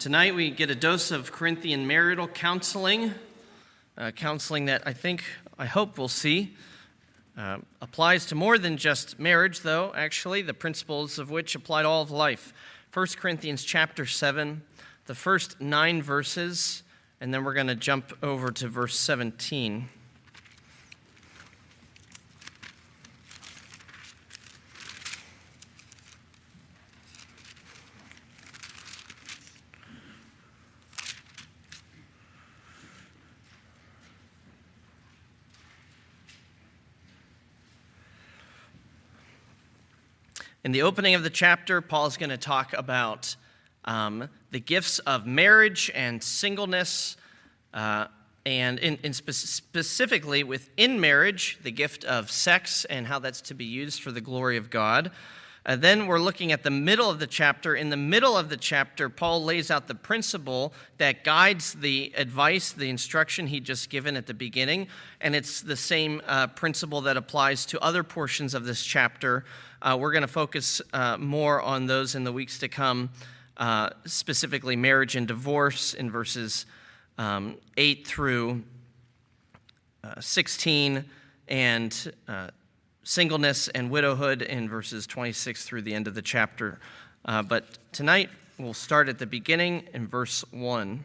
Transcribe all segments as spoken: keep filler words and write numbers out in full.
Tonight we get a dose of Corinthian marital counseling, uh, counseling that I think, I hope we'll see, uh, applies to more than just marriage, though, actually, the principles of which apply to all of life. First Corinthians chapter seven, the first nine verses, and then we're going to jump over to verse seventeen. In the opening of the chapter, Paul is going to talk about um, the gifts of marriage and singleness, uh, and in, in spe- specifically within marriage, the gift of sex and how that's to be used for the glory of God. Uh, then we're looking at the middle of the chapter. In the middle of the chapter, Paul lays out the principle that guides the advice, the instruction he just given at the beginning, and it's the same uh, principle that applies to other portions of this chapter. Uh, we're going to focus uh, more on those in the weeks to come, uh, specifically marriage and divorce in verses um, eight through uh, sixteen, and uh, singleness and widowhood in verses twenty-six through the end of the chapter. Uh, but tonight we'll start at the beginning in verse one.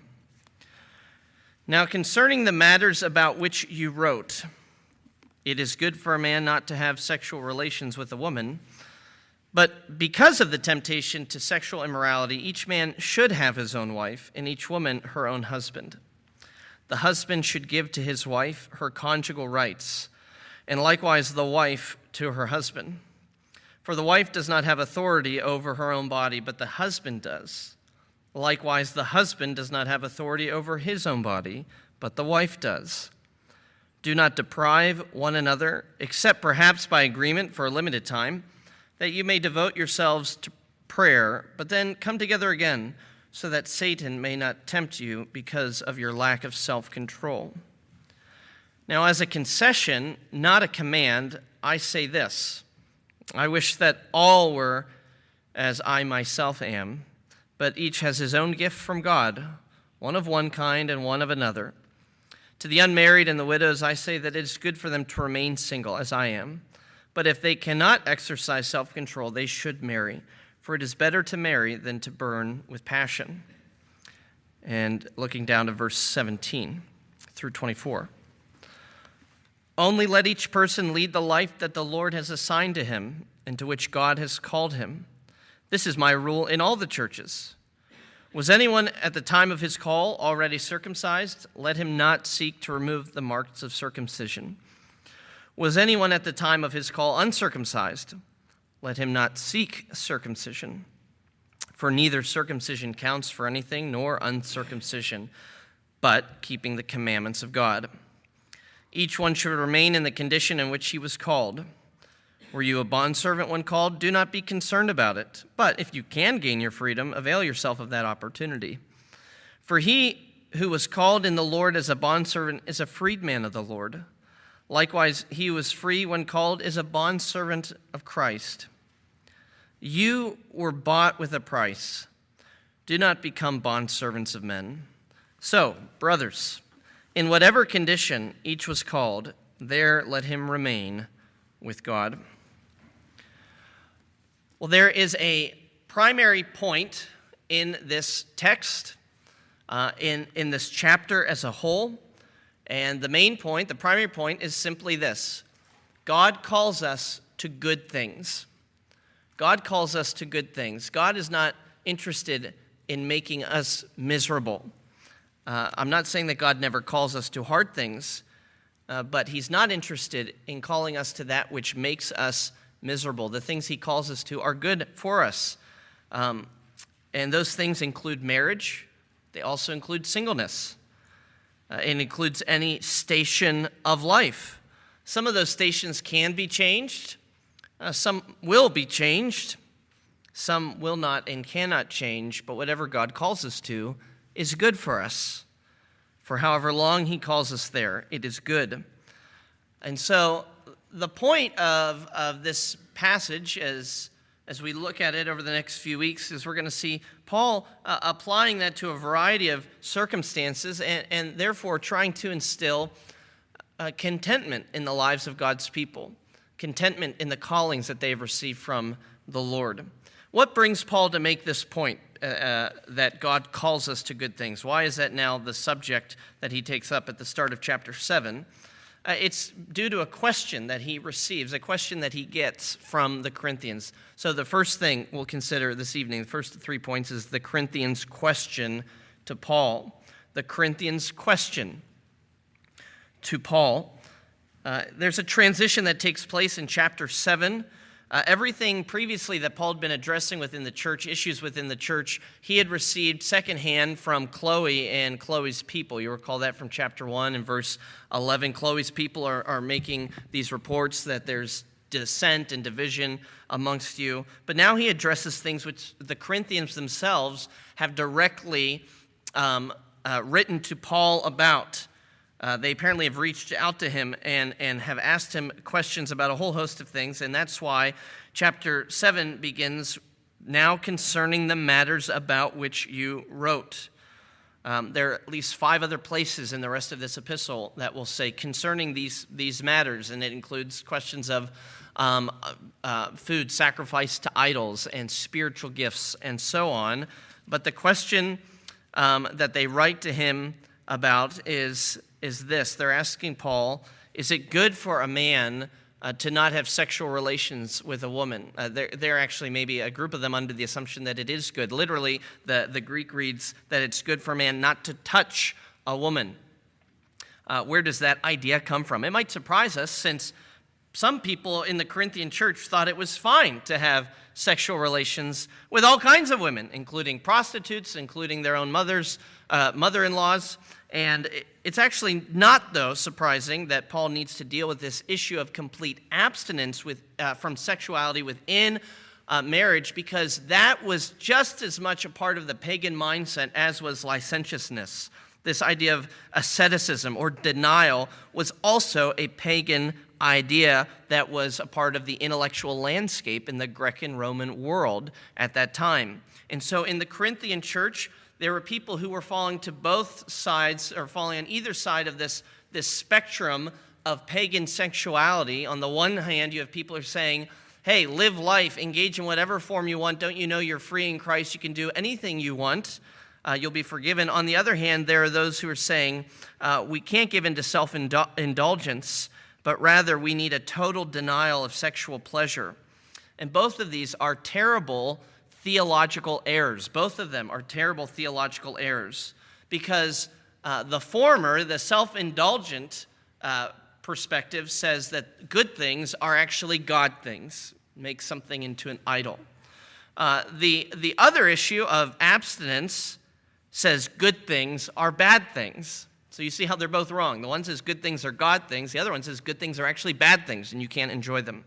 Now concerning the matters about which you wrote, it is good for a man not to have sexual relations with a woman, but because of the temptation to sexual immorality, each man should have his own wife, and each woman her own husband. The husband should give to his wife her conjugal rights, and likewise the wife to her husband. For the wife does not have authority over her own body, but the husband does. Likewise, the husband does not have authority over his own body, but the wife does. Do not deprive one another, except perhaps by agreement for a limited time, that you may devote yourselves to prayer, but then come together again, so that Satan may not tempt you because of your lack of self-control. Now, as a concession, not a command, I say this. I wish that all were as I myself am, but each has his own gift from God, one of one kind and one of another. To the unmarried and the widows, I say that it is good for them to remain single, as I am. But if they cannot exercise self-control, they should marry, for it is better to marry than to burn with passion. And looking down to verse seventeen through twenty-four. Only let each person lead the life that the Lord has assigned to him and to which God has called him. This is my rule in all the churches. Was anyone at the time of his call already circumcised? Let him not seek to remove the marks of circumcision. Was anyone at the time of his call uncircumcised? Let him not seek circumcision. For neither circumcision counts for anything, nor uncircumcision, but keeping the commandments of God. Each one should remain in the condition in which he was called. Were you a bondservant when called? Do not be concerned about it. But if you can gain your freedom, avail yourself of that opportunity. For he who was called in the Lord as a bondservant is a freedman of the Lord. Likewise, he who was free when called is a bondservant of Christ. You were bought with a price. Do not become bondservants of men. So, brothers, in whatever condition each was called, there let him remain with God. Well, there is a primary point in this text, uh, in, in this chapter as a whole. And the main point, the primary point, is simply this. God calls us to good things. God calls us to good things. God is not interested in making us miserable. Uh, I'm not saying that God never calls us to hard things, uh, but he's not interested in calling us to that which makes us miserable. The things he calls us to are good for us. Um, and those things include marriage. They also include singleness. Uh, it includes any station of life. Some of those stations can be changed. Uh, some will be changed. Some will not and cannot change. But whatever God calls us to is good for us. For however long he calls us there, it is good. And so the point of, of this passage, as as we look at it over the next few weeks, is we're going to see Paul uh, applying that to a variety of circumstances and, and therefore trying to instill uh, contentment in the lives of God's people, contentment in the callings that they've received from the Lord. What brings Paul to make this point uh, uh, that God calls us to good things? Why is that now the subject that he takes up at the start of chapter seven? Uh, it's due to a question that he receives, a question that he gets from the Corinthians. So the first thing we'll consider this evening, the first three points, is the Corinthians' question to Paul. The Corinthians' question to Paul. Uh, there's a transition that takes place in chapter seven. Uh, everything previously that Paul had been addressing within the church, issues within the church, he had received secondhand from Chloe and Chloe's people. You recall that from chapter one and verse eleven. Chloe's people are, are making these reports that there's dissent and division amongst you. But now he addresses things which the Corinthians themselves have directly um, uh, written to Paul about. Uh, they apparently have reached out to him and, and have asked him questions about a whole host of things, and that's why chapter seven begins, now concerning the matters about which you wrote. Um, there are at least five other places in the rest of this epistle that will say concerning these, these matters, and it includes questions of um, uh, food sacrificed to idols and spiritual gifts and so on. But the question um, that they write to him about is is this. They're asking Paul, is it good for a man uh, to not have sexual relations with a woman? Uh, they're, they're actually maybe a group of them under the assumption that it is good. Literally, the, the Greek reads that it's good for a man not to touch a woman. Uh, where does that idea come from? It might surprise us, since some people in the Corinthian church thought it was fine to have sexual relations with all kinds of women, including prostitutes, including their own mothers, uh, mother-in-laws. And it's actually not, though, surprising that Paul needs to deal with this issue of complete abstinence with, uh, from sexuality within uh, marriage, because that was just as much a part of the pagan mindset as was licentiousness. This idea of asceticism or denial was also a pagan idea that was a part of the intellectual landscape in the Greek and Roman world at that time. And so in the Corinthian church, there were people who were falling to both sides, or falling on either side of this, this spectrum of pagan sexuality. On the one hand, you have people who are saying, hey, live life, engage in whatever form you want. Don't you know you're free in Christ? You can do anything you want. Uh, you'll be forgiven. On the other hand, there are those who are saying, uh, we can't give in to self-indulgence, but rather we need a total denial of sexual pleasure. And both of these are terrible theological errors. Both of them are terrible theological errors, because uh, the former, the self-indulgent uh, perspective, says that good things are actually God things, make something into an idol. Uh, the, the other issue of abstinence says good things are bad things. So you see how they're both wrong. The one says good things are God things. The other one says good things are actually bad things, and you can't enjoy them.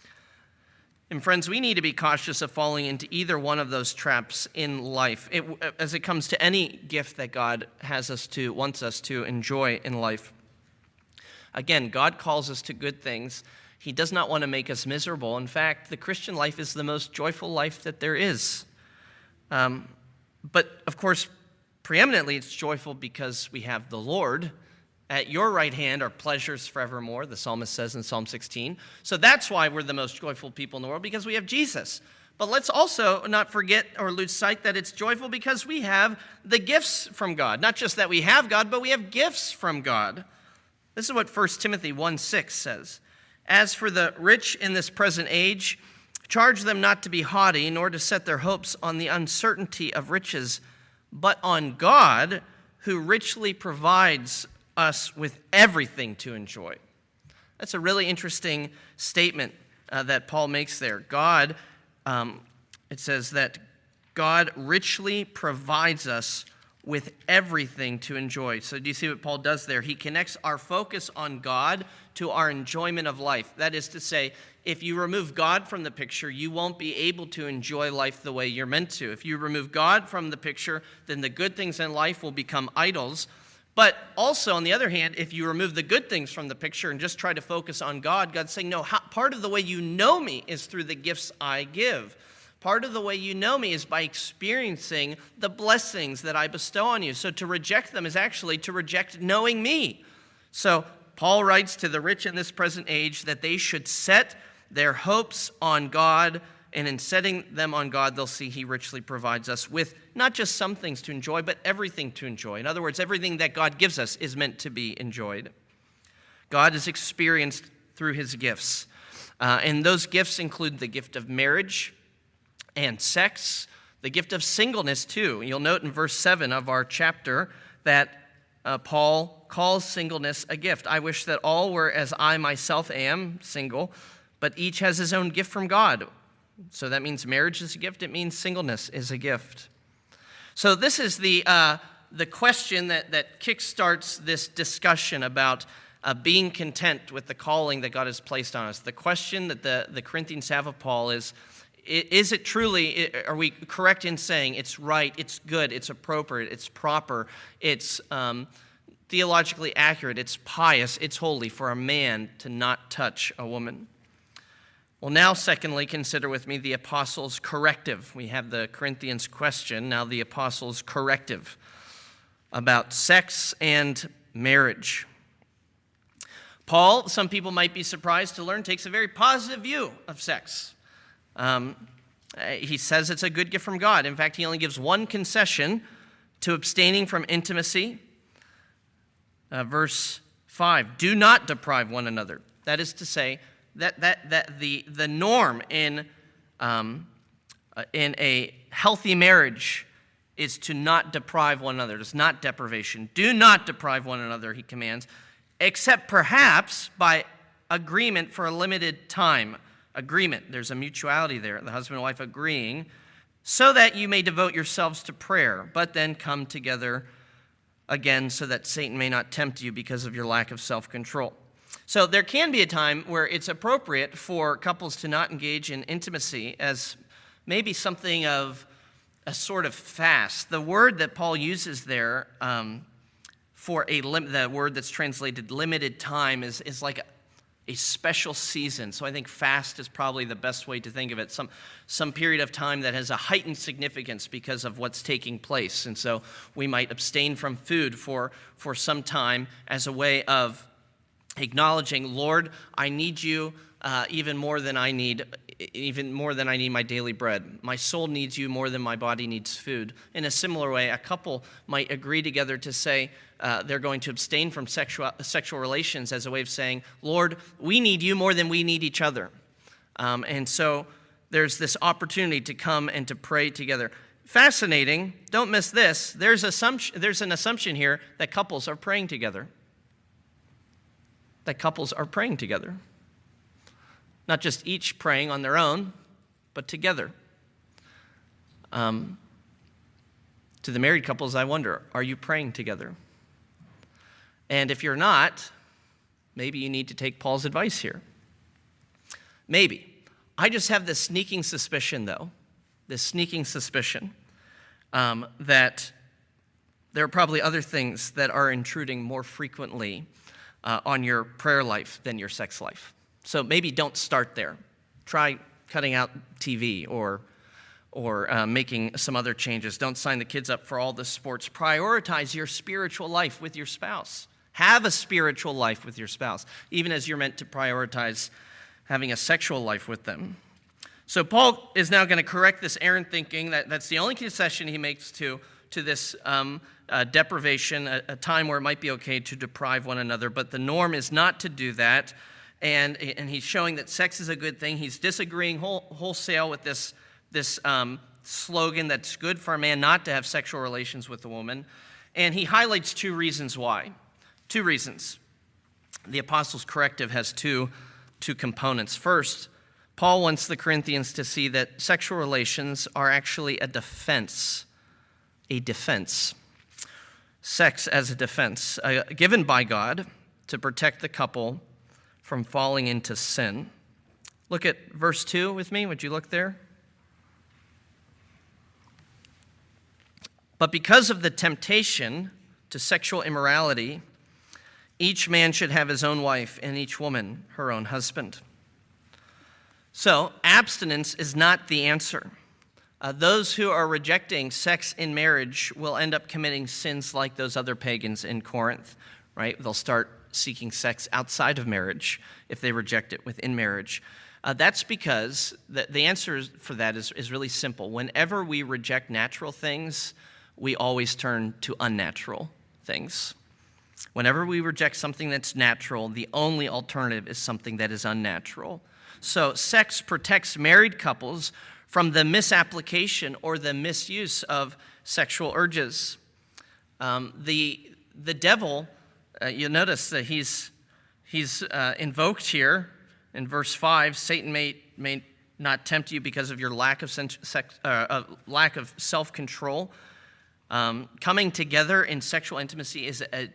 And friends, we need to be cautious of falling into either one of those traps in life, it, as it comes to any gift that God has us to, wants us to enjoy in life. Again, God calls us to good things. He does not want to make us miserable. In fact, the Christian life is the most joyful life that there is. Um, but, of course, preeminently it's joyful because we have the Lord. At your right hand are pleasures forevermore, the psalmist says in Psalm sixteen. So that's why we're the most joyful people in the world, because we have Jesus. But let's also not forget or lose sight that it's joyful because we have the gifts from God. Not just that we have God, but we have gifts from God. This is what First Timothy one six says. As for the rich in this present age, charge them not to be haughty, nor to set their hopes on the uncertainty of riches, but on God, who richly provides us with everything to enjoy. That's a really interesting statement uh, that Paul makes there. God, um, it says that God richly provides us with everything to enjoy. So do you see what Paul does there? He connects our focus on God to our enjoyment of life. That is to say, if you remove God from the picture, you won't be able to enjoy life the way you're meant to. If you remove God from the picture, then the good things in life will become idols. But also, on the other hand, if you remove the good things from the picture and just try to focus on God, God's saying, no, how, part of the way you know me is through the gifts I give. Part of the way you know me is by experiencing the blessings that I bestow on you. So to reject them is actually to reject knowing me. So Paul writes to the rich in this present age that they should set their hopes on God, and in setting them on God, they'll see he richly provides us with not just some things to enjoy, but everything to enjoy. In other words, everything that God gives us is meant to be enjoyed. God is experienced through his gifts. Uh, and those gifts include the gift of marriage and sex, the gift of singleness too. You'll note in verse seven of our chapter that uh, Paul calls singleness a gift. I wish that all were as I myself am, single, but each has his own gift from God. So that means marriage is a gift. It means singleness is a gift. So this is the uh, the question that, that kickstarts this discussion about uh, being content with the calling that God has placed on us. The question that the, the Corinthians have of Paul is, is it truly, are we correct in saying it's right, it's good, it's appropriate, it's proper, it's um, theologically accurate, it's pious, it's holy for a man to not touch a woman? Well, now, secondly, consider with me the apostles' corrective. We have the Corinthians question, now the apostles' corrective about sex and marriage. Paul, some people might be surprised to learn, takes a very positive view of sex. Um, he says it's a good gift from God. In fact, he only gives one concession to abstaining from intimacy. Uh, verse five, do not deprive one another. That is to say, that that that the, the norm in, um, uh, in a healthy marriage is to not deprive one another. It's not deprivation. Do not deprive one another, he commands, except perhaps by agreement for a limited time. Agreement. There's a mutuality there, the husband and wife agreeing, so that you may devote yourselves to prayer, but then come together again so that Satan may not tempt you because of your lack of self-control. So there can be a time where it's appropriate for couples to not engage in intimacy as maybe something of a sort of fast. The word that Paul uses there um, for a lim- the word that's translated limited time is, is like a a special season. So I think fast is probably the best way to think of it. Some some period of time that has a heightened significance because of what's taking place. And so we might abstain from food for, for some time as a way of acknowledging, Lord, I need you uh, even more than I need, even more than I need my daily bread. My soul needs you more than my body needs food. In a similar way, a couple might agree together to say, Uh, they're going to abstain from sexual sexual relations as a way of saying, Lord, we need you more than we need each other. Um, and so there's this opportunity to come and to pray together. Fascinating. Don't miss this. There's, assumption, there's an assumption here that couples are praying together. That couples are praying together. Not just each praying on their own, but together. Um, to the married couples, I wonder, are you praying together? And if you're not, maybe you need to take Paul's advice here. Maybe. I just have this sneaking suspicion, though, this sneaking suspicion um, that there are probably other things that are intruding more frequently uh, on your prayer life than your sex life. So maybe don't start there. Try cutting out T V or or uh, making some other changes. Don't sign the kids up for all the sports. Prioritize your spiritual life with your spouse. Have a spiritual life with your spouse, even as you're meant to prioritize having a sexual life with them. So Paul is now going to correct this errant thinking. That, that's the only concession he makes to, to this um, uh, deprivation, a, a time where it might be okay to deprive one another. But the norm is not to do that. And, and he's showing that sex is a good thing. He's disagreeing whole, wholesale with this, this um, slogan that's good for a man not to have sexual relations with a woman. And he highlights two reasons why. Two reasons. The apostles' corrective has two, two components. First, Paul wants the Corinthians to see that sexual relations are actually a defense, a defense. Sex as a defense, uh, given by God to protect the couple from falling into sin. Look at verse two with me. Would you look there? But because of the temptation to sexual immorality, each man should have his own wife, and each woman her own husband. So, abstinence is not the answer. Uh, those who are rejecting sex in marriage will end up committing sins like those other pagans in Corinth, right? They'll start seeking sex outside of marriage if they reject it within marriage. Uh, that's because the, the answer for that is, is really simple. Whenever we reject natural things, we always turn to unnatural things. Whenever we reject something that's natural, the only alternative is something that is unnatural. So sex protects married couples from the misapplication or the misuse of sexual urges. Um, the, the devil, uh, you'll notice that he's, he's uh, invoked here in verse five. Satan may, may not tempt you because of your lack of, sex, uh, uh, lack of self-control. Um, coming together in sexual intimacy is a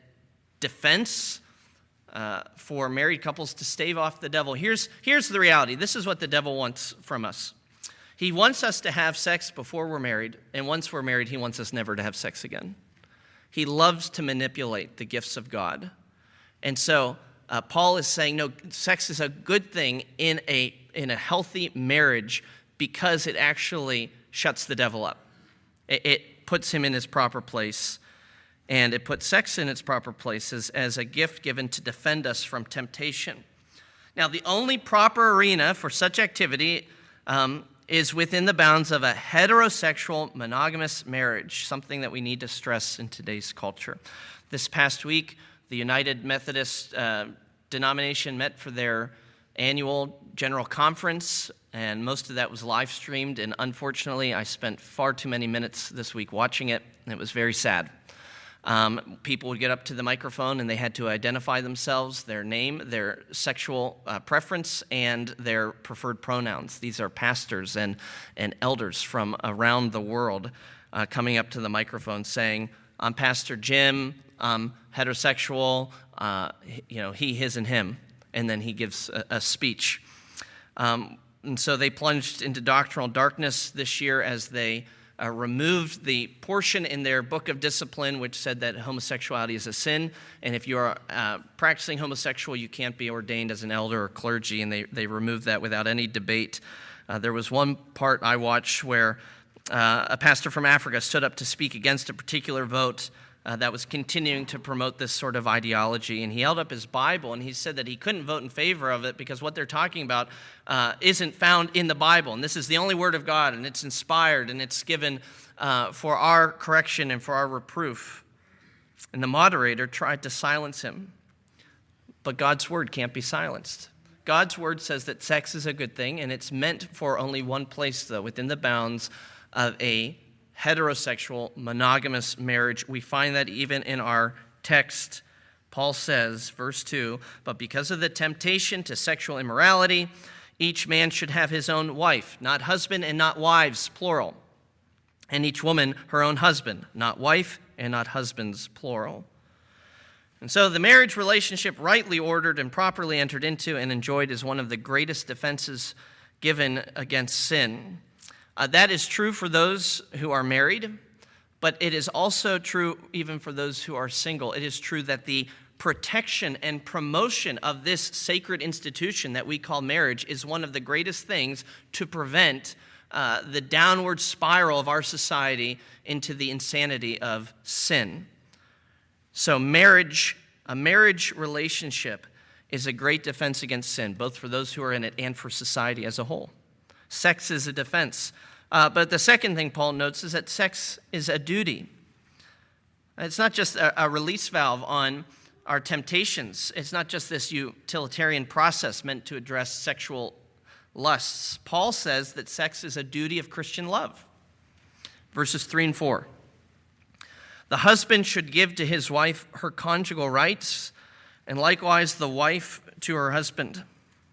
defense uh, for married couples to stave off the devil. Here's, here's the reality. This is what the devil wants from us. He wants us to have sex before we're married, and once we're married, he wants us never to have sex again. He loves to manipulate the gifts of God. And so uh, Paul is saying, no, sex is a good thing in a, in a healthy marriage because it actually shuts the devil up. It, it puts him in his proper place, and it puts sex in its proper place as, as a gift given to defend us from temptation. Now, the only proper arena for such activity um, is within the bounds of a heterosexual monogamous marriage, something that we need to stress in today's culture. This past week, the United Methodist uh, denomination met for their annual general conference, and most of that was live streamed, and unfortunately, I spent far too many minutes this week watching it, and it was very sad. Um, people would get up to the microphone and they had to identify themselves, their name, their sexual uh, preference, and their preferred pronouns. These are pastors and, and elders from around the world uh, coming up to the microphone saying, I'm Pastor Jim, I'm heterosexual, uh, you know, he, his, and him. And then he gives a, a speech. Um, and so they plunged into doctrinal darkness this year as they Uh, removed the portion in their book of discipline which said that homosexuality is a sin, and if you are uh, practicing homosexual, you can't be ordained as an elder or clergy, and they, they removed that without any debate. Uh, there was one part I watched where uh, a pastor from Africa stood up to speak against a particular vote uh, that was continuing to promote this sort of ideology, and he held up his Bible, and he said that he couldn't vote in favor of it because what they're talking about uh, isn't found in the Bible, and this is the only Word of God, and it's inspired, and it's given uh, for our correction and for our reproof. And the moderator tried to silence him, but God's Word can't be silenced. God's Word says that sex is a good thing, and it's meant for only one place, though, within the bounds of a heterosexual, monogamous marriage. We find that even in our text. Paul says, verse two, but because of the temptation to sexual immorality, each man should have his own wife, not husband and not wives, plural. And each woman her own husband, not wife and not husbands, plural. And so the marriage relationship rightly ordered and properly entered into and enjoyed is one of the greatest defenses given against sin. Uh, that is true for those who are married, but it is also true even for those who are single. It is true that the protection and promotion of this sacred institution that we call marriage is one of the greatest things to prevent uh, the downward spiral of our society into the insanity of sin. So marriage, a marriage relationship is a great defense against sin, both for those who are in it and for society as a whole. Sex is a defense. Uh, but the second thing Paul notes is that sex is a duty. It's not just a, a release valve on our temptations. It's not just this utilitarian process meant to address sexual lusts. Paul says that sex is a duty of Christian love. Verses three and four. The husband should give to his wife her conjugal rights, and likewise the wife to her husband.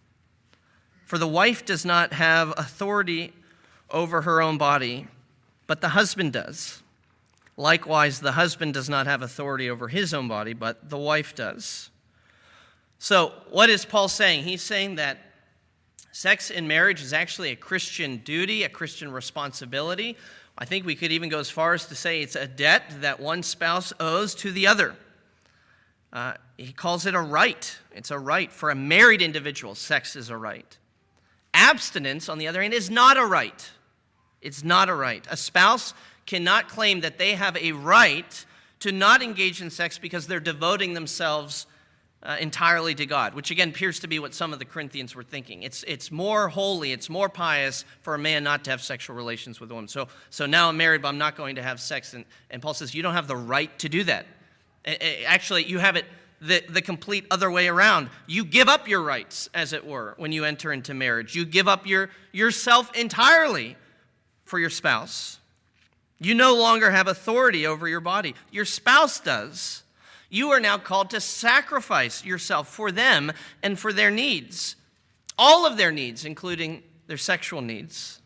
For the wife does not have authority over her own body, but the husband does. Likewise, the husband does not have authority over his own body, but the wife does. So, what is Paul saying? He's saying that sex in marriage is actually a Christian duty, a Christian responsibility. I think we could even go as far as to say it's a debt that one spouse owes to the other. Uh, he calls it a right. It's a right. For a married individual, sex is a right. Abstinence, on the other hand, is not a right. It's not a right. A spouse cannot claim that they have a right to not engage in sex because they're devoting themselves uh, entirely to God, which again appears to be what some of the Corinthians were thinking. It's it's more holy, it's more pious for a man not to have sexual relations with a woman. So so now I'm married, but I'm not going to have sex. And, and Paul says, you don't have the right to do that. Actually, you have it the, the complete other way around. You give up your rights, as it were, when you enter into marriage. You give up your yourself entirely for your spouse. You no longer have authority over your body. Your spouse does. You are now called to sacrifice yourself for them and for their needs. All of their needs, including their sexual needs.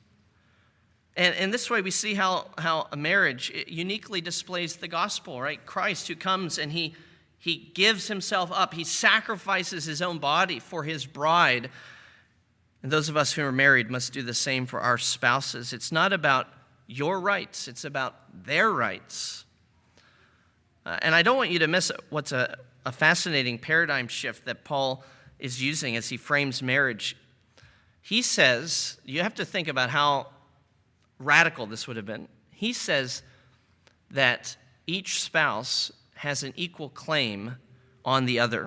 And in this way, we see how, how a marriage uniquely displays the gospel, right? Christ, who comes and he, he gives himself up. He sacrifices his own body for his bride. And those of us who are married must do the same for our spouses. It's not about your rights. It's about their rights. Uh, and I don't want you to miss what's a, a fascinating paradigm shift that Paul is using as he frames marriage. He says, you have to think about how radical this would have been. He says that each spouse has an equal claim on the other.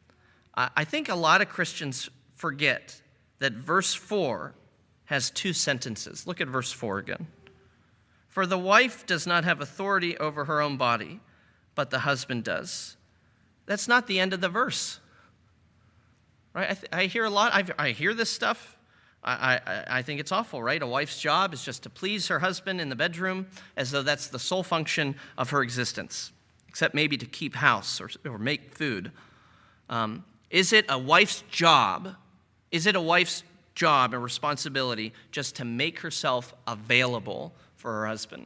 I, I think a lot of Christians forget that verse four has two sentences. Look at verse four again. For the wife does not have authority over her own body, but the husband does. That's not the end of the verse. Right? I, th- I hear a lot, I've, I hear this stuff. I, I, I think it's awful, right? A wife's job is just to please her husband in the bedroom, as though that's the sole function of her existence, except maybe to keep house or, or make food. Um, is it a wife's job? Is it a wife's job and responsibility just to make herself available for her husband?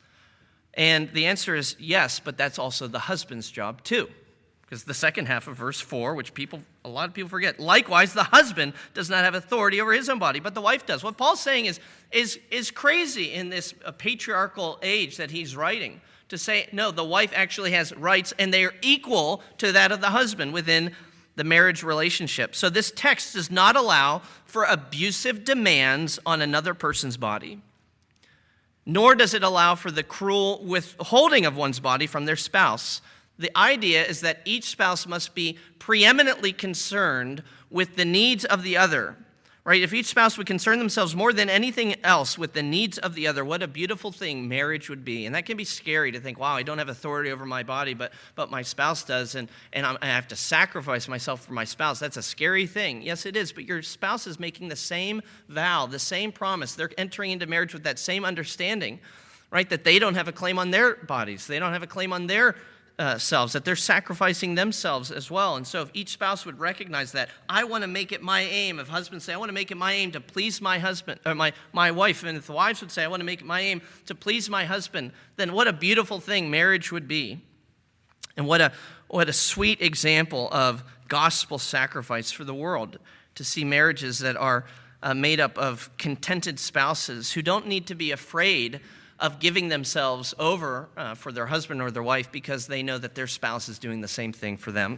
And the answer is yes, but that's also the husband's job too. Because the second half of verse four, which people, a lot of people forget, likewise, the husband does not have authority over his own body, but the wife does. What Paul's saying is, is, is crazy in this uh, patriarchal age that he's writing, to say, no, the wife actually has rights, and they are equal to that of the husband within the marriage relationship. So this text does not allow for abusive demands on another person's body, nor does it allow for the cruel withholding of one's body from their spouse. The idea is that each spouse must be preeminently concerned with the needs of the other, right? If each spouse would concern themselves more than anything else with the needs of the other, what a beautiful thing marriage would be. And that can be scary to think, wow, I don't have authority over my body, but but my spouse does, and, and I have to sacrifice myself for my spouse. That's a scary thing. Yes, it is, but your spouse is making the same vow, the same promise. They're entering into marriage with that same understanding, right? That they don't have a claim on their bodies. They don't have a claim on their Uh, selves, that they're sacrificing themselves as well. And so if each spouse would recognize that, I want to make it my aim. If husbands say, I want to make it my aim to please my husband, or my, my wife, and if the wives would say, I want to make it my aim to please my husband, then what a beautiful thing marriage would be. And what a, what a sweet example of gospel sacrifice for the world, to see marriages that are uh, made up of contented spouses who don't need to be afraid of giving themselves over uh, for their husband or their wife because they know that their spouse is doing the same thing for them.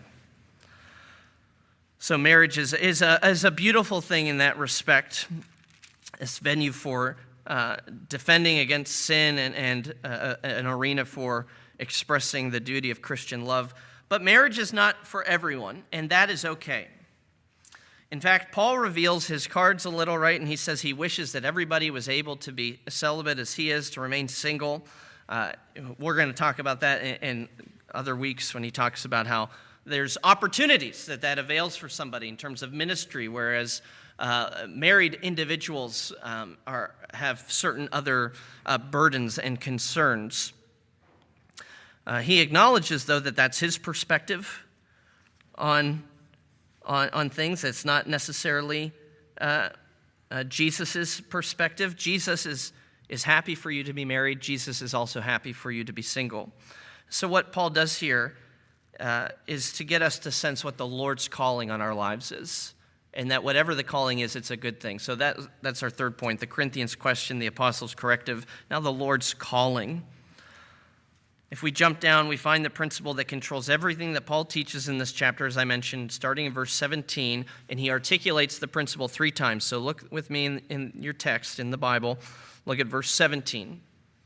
So marriage is, is, a, is a beautiful thing in that respect. It's a venue for uh, defending against sin and, and uh, an arena for expressing the duty of Christian love. But marriage is not for everyone, and that is okay. In fact, Paul reveals his cards a little, right? And he says he wishes that everybody was able to be celibate as he is, to remain single. Uh, we're going to talk about that in, in other weeks when he talks about how there's opportunities that that avails for somebody in terms of ministry, whereas uh, married individuals um, are have certain other uh, burdens and concerns. Uh, he acknowledges, though, that that's his perspective on On, on things. It's not necessarily uh, uh, Jesus' perspective. Jesus is, is happy for you to be married. Jesus is also happy for you to be single. So what Paul does here uh, is to get us to sense what the Lord's calling on our lives is, and that whatever the calling is, it's a good thing. So that that's our third point, the Corinthians question, the apostles' corrective, now the Lord's calling. If we jump down, we find the principle that controls everything that Paul teaches in this chapter, as I mentioned, starting in verse seventeen, and he articulates the principle three times. So look with me in, in your text in the Bible. Look at verse seventeen.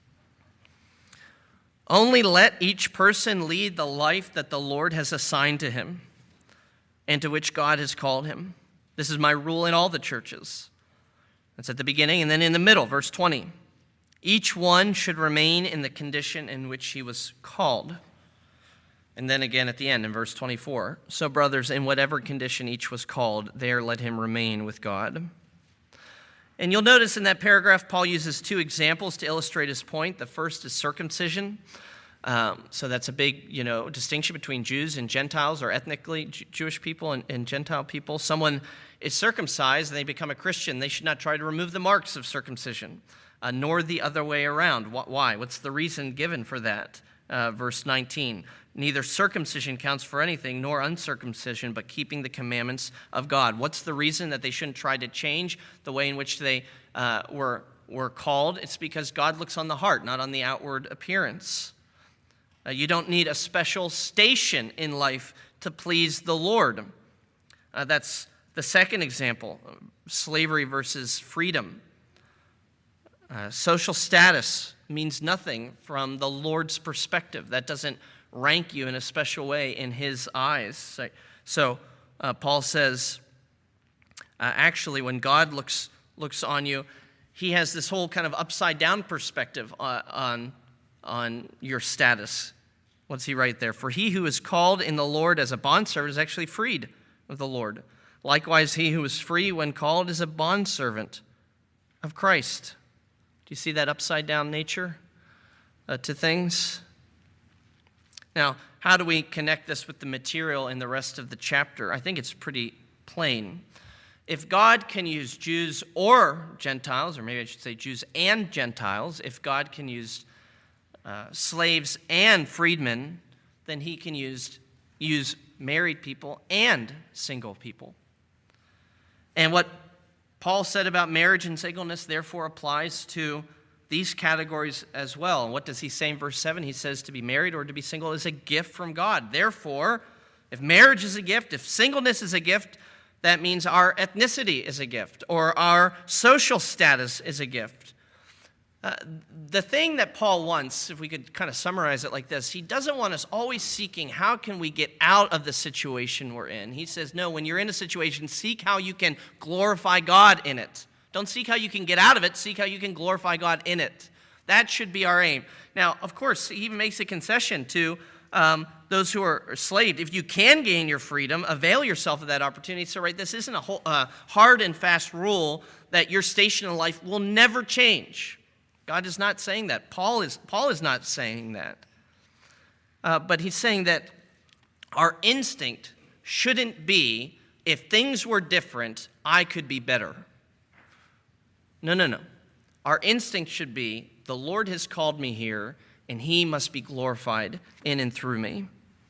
Only let each person lead the life that the Lord has assigned to him and to which God has called him. This is my rule in all the churches. That's at the beginning. And then in the middle, verse twenty. Each one should remain in the condition in which he was called. And then again at the end in verse twenty-four. So brothers, in whatever condition each was called, there let him remain with God. And you'll notice in that paragraph, Paul uses two examples to illustrate his point. The first is circumcision. Um, so that's a big, you know, distinction between Jews and Gentiles, or ethnically J- Jewish people and, and Gentile people. Someone is circumcised and they become a Christian. They should not try to remove the marks of circumcision, uh, nor the other way around. Why? What's the reason given for that? Uh, verse nineteen. Neither circumcision counts for anything, nor uncircumcision, but keeping the commandments of God. What's the reason that they shouldn't try to change the way in which they uh, were, were called? It's because God looks on the heart, not on the outward appearance. Uh, you don't need a special station in life to please the Lord. Uh, that's the second example, slavery versus freedom. Uh, social status means nothing from the Lord's perspective. That doesn't rank you in a special way in his eyes. So, so uh, Paul says, uh, actually, when God looks looks on you, he has this whole kind of upside-down perspective on, on, on your status. What's he write there? For he who is called in the Lord as a bondservant is actually freed of the Lord. Likewise, he who is free when called is a bondservant of Christ. Do you see that upside-down nature uh, to things? Now, how do we connect this with the material in the rest of the chapter? I think it's pretty plain. If God can use Jews or Gentiles, or maybe I should say Jews and Gentiles, if God can use uh, slaves and freedmen, then he can use, use married people and single people. And what Paul said about marriage and singleness therefore applies to these categories as well. And what does he say in verse seven? He says to be married or to be single is a gift from God. Therefore, if marriage is a gift, if singleness is a gift, that means our ethnicity is a gift, or our social status is a gift. Uh, the thing that Paul wants, if we could kind of summarize it like this, he doesn't want us always seeking how can we get out of the situation we're in. He says, no, when you're in a situation, seek how you can glorify God in it. Don't seek how you can get out of it. Seek how you can glorify God in it. That should be our aim. Now, of course, he even makes a concession to um, those who are enslaved. If you can gain your freedom, avail yourself of that opportunity. So, right, this isn't a whole, uh, hard and fast rule that your station in life will never change. God is not saying that. Paul is, Paul is not saying that. Uh, but he's saying that our instinct shouldn't be, if things were different, I could be better. No, no, no. Our instinct should be, the Lord has called me here, and he must be glorified in and through me.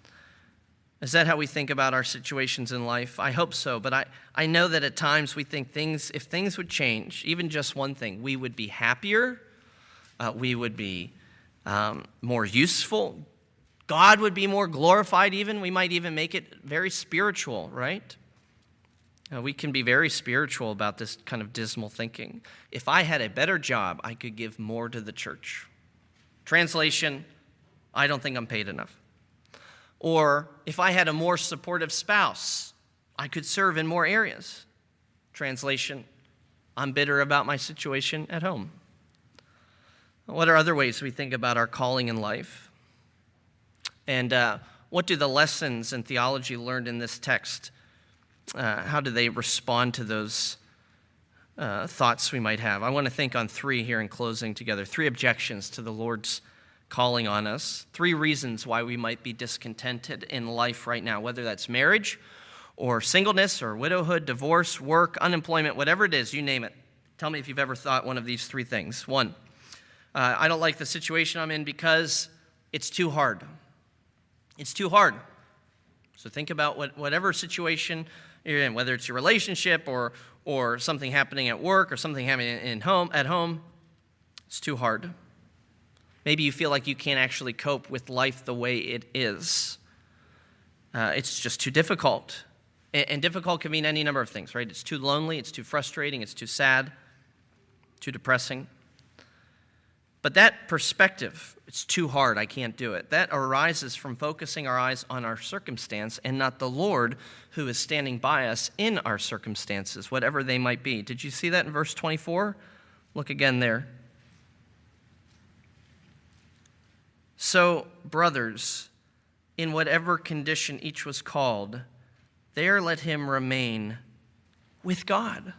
Is that how we think about our situations in life? I hope so, but I, I know that at times we think things, if things would change, even just one thing, we would be happier, uh, we would be um, more useful, God would be more glorified even, we might even make it very spiritual, right? Uh, we can be very spiritual about this kind of dismal thinking. If I had a better job, I could give more to the church. Translation, I don't think I'm paid enough. Or if I had a more supportive spouse, I could serve in more areas. Translation, I'm bitter about my situation at home. What are other ways we think about our calling in life? And uh, what do the lessons in theology learned in this text Uh, how do they respond to those uh, thoughts we might have? I want to think on three here in closing together. Three objections to the Lord's calling on us. Three reasons why we might be discontented in life right now, whether that's marriage or singleness or widowhood, divorce, work, unemployment, whatever it is, you name it. Tell me if you've ever thought one of these three things. One, uh, I don't like the situation I'm in because it's too hard. It's too hard. So think about what, whatever situation you're in, whether it's your relationship or or something happening at work or something happening in home at home. It's too hard. Maybe you feel like you can't actually cope with life the way it is. Uh, it's just too difficult. And, and difficult can mean any number of things, right? It's too lonely, it's too frustrating, it's too sad, too depressing. But that perspective, it's too hard, I can't do it, that arises from focusing our eyes on our circumstance and not the Lord who is standing by us in our circumstances, whatever they might be. Did you see that in verse twenty-four? Look again there. So, brothers, in whatever condition each was called, there let him remain with God.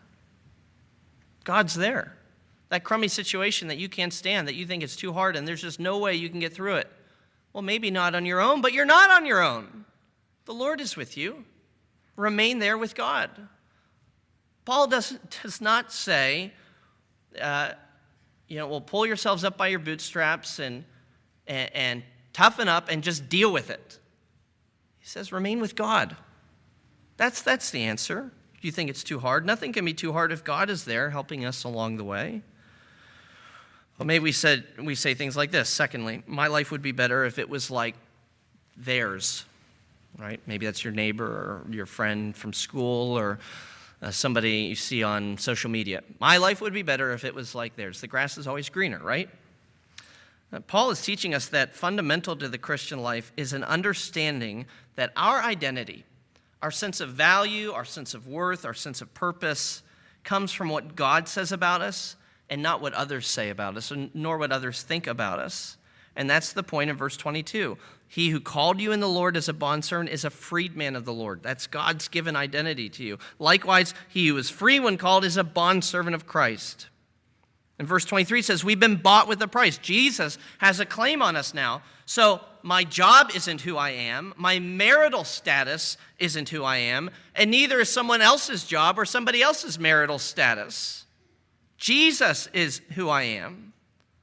God's there. That crummy situation that you can't stand, that you think is too hard and there's just no way you can get through it. Well, maybe not on your own, but you're not on your own. The Lord is with you. Remain there with God. Paul doesn't, does not say, uh, you know, well, pull yourselves up by your bootstraps and, and, and toughen up and just deal with it. He says, remain with God. That's, that's the answer. Do you think it's too hard? Nothing can be too hard if God is there helping us along the way. Well, maybe we said we say things like this. Secondly, my life would be better if it was like theirs, right? Maybe that's your neighbor or your friend from school or uh, somebody you see on social media. My life would be better if it was like theirs. The grass is always greener, right? Uh, Paul is teaching us that fundamental to the Christian life is an understanding that our identity, our sense of value, our sense of worth, our sense of purpose comes from what God says about us and not what others say about us, nor what others think about us. And that's the point of verse twenty-two. He who called you in the Lord as a bondservant is a freedman of the Lord. That's God's given identity to you. Likewise, he who is free when called is a bondservant of Christ. And verse twenty-three says, we've been bought with a price. Jesus has a claim on us now. So my job isn't who I am. My marital status isn't who I am. And neither is someone else's job or somebody else's marital status. Jesus is who I am.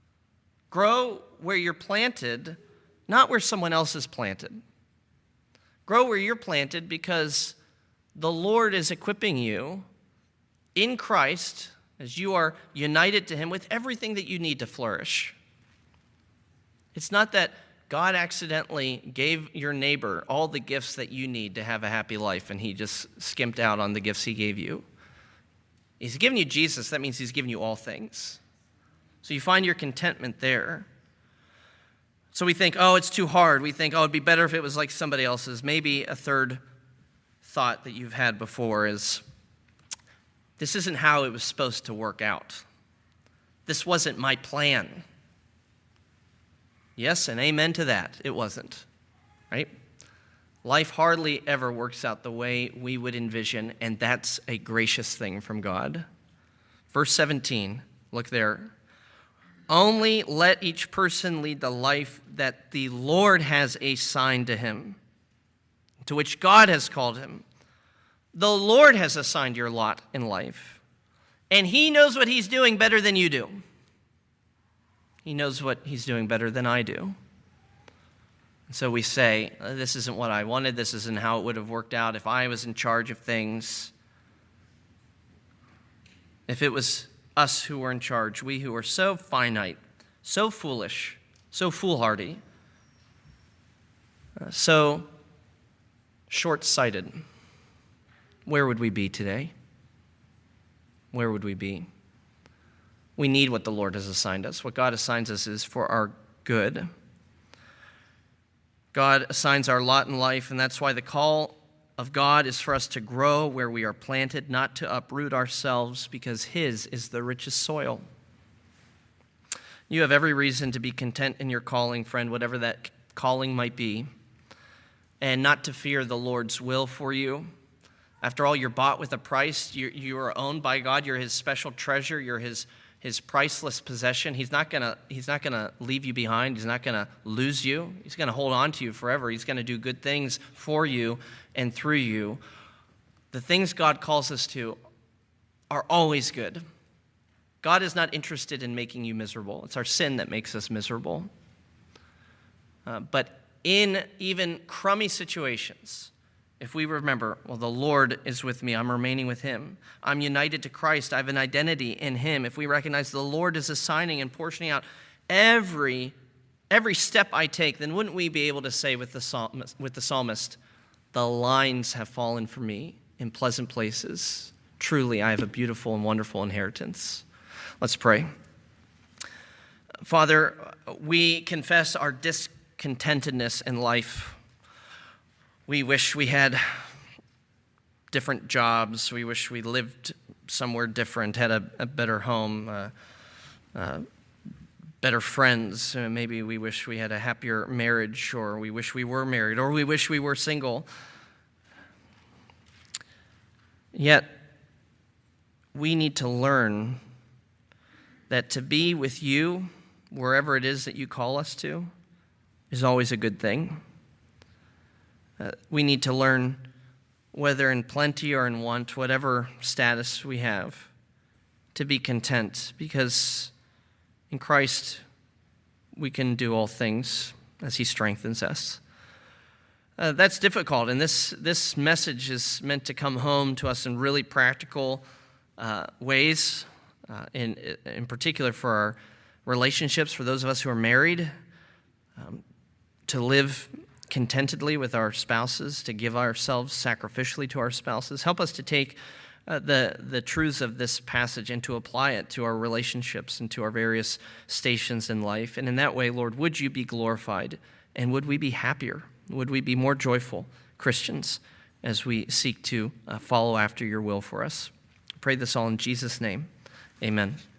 Grow where you're planted, not where someone else is planted. Grow where you're planted because the Lord is equipping you in Christ as you are united to him with everything that you need to flourish. It's not that God accidentally gave your neighbor all the gifts that you need to have a happy life and he just skimped out on the gifts he gave you. He's given you Jesus, that means he's given you all things. So you find your contentment there. So we think, oh, it's too hard. We think, oh, it'd be better if it was like somebody else's. Maybe a third thought that you've had before is, this isn't how it was supposed to work out. This wasn't my plan. Yes, and amen to that. It wasn't, right? Life hardly ever works out the way we would envision, and that's a gracious thing from God. Verse seventeen, look there. Only let each person lead the life that the Lord has assigned to him, to which God has called him. The Lord has assigned your lot in life, and he knows what he's doing better than you do. He knows what he's doing better than I do. So we say, this isn't what I wanted, this isn't how it would have worked out if I was in charge of things. If it was us who were in charge, we who are so finite, so foolish, so foolhardy, uh, so short-sighted, where would we be today? Where would we be? We need what the Lord has assigned us. What God assigns us is for our good. God assigns our lot in life, and that's why the call of God is for us to grow where we are planted, not to uproot ourselves, because his is the richest soil. You have every reason to be content in your calling, friend, whatever that calling might be, and not to fear the Lord's will for you. After all, you're bought with a price. You, you are owned by God. You're his special treasure. You're his His priceless possession. He's not gonna, he's not gonna leave you behind. He's not gonna lose you. He's gonna hold on to you forever. He's gonna do good things for you and through you. The things God calls us to are always good. God is not interested in making you miserable. It's our sin that makes us miserable. Uh, but in even crummy situations, if we remember, well, the Lord is with me, I'm remaining with him. I'm united to Christ, I have an identity in him. If we recognize the Lord is assigning and portioning out every every step I take, then wouldn't we be able to say with the psalmist, with the psalmist, the lines have fallen for me in pleasant places. Truly, I have a beautiful and wonderful inheritance. Let's pray. Father, we confess our discontentedness in life. We wish we had different jobs. We wish we lived somewhere different, had a, a better home, uh, uh, better friends. Uh, maybe we wish we had a happier marriage, or we wish we were married, or we wish we were single. Yet, we need to learn that to be with you, wherever it is that you call us to, is always a good thing. Uh, we need to learn, whether in plenty or in want, whatever status we have, to be content, because in Christ we can do all things as he strengthens us. Uh, that's difficult, and this, this message is meant to come home to us in really practical uh, ways, uh, in, in particular for our relationships, for those of us who are married, um, to live contentedly with our spouses, to give ourselves sacrificially to our spouses. Help us to take uh, the, the truths of this passage and to apply it to our relationships and to our various stations in life. And in that way, Lord, would you be glorified, and would we be happier? Would we be more joyful Christians as we seek to uh, follow after your will for us? I pray this all in Jesus' name. Amen.